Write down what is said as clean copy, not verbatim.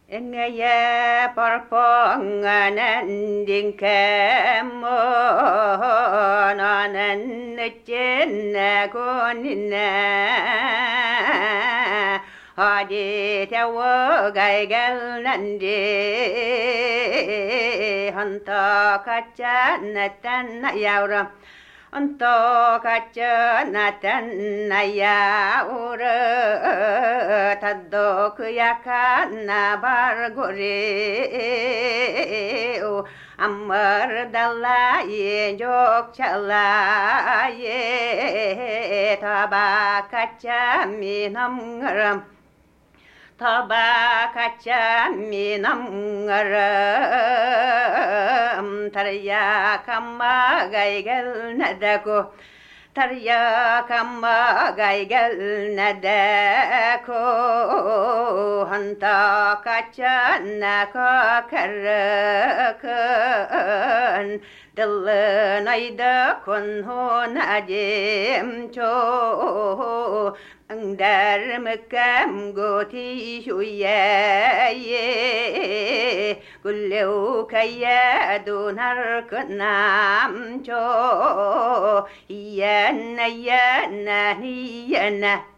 Engaya parponganan dingkemo nanan chenna konina hadi tawo gaigal nandi hanta kachanatan yauram Anto kacanatan ayaura tadok yakana bargore amar dalaye jok chalaye tabakacami namgaram Tabakacami namgaram tarya kama gaigal nadako tarya kama gaigal nadako hanta kacana kakarakan dalanayda kun hona jemcho Angdar mekam goti shuya ye kullu kaya donar kenam cho yana yana yana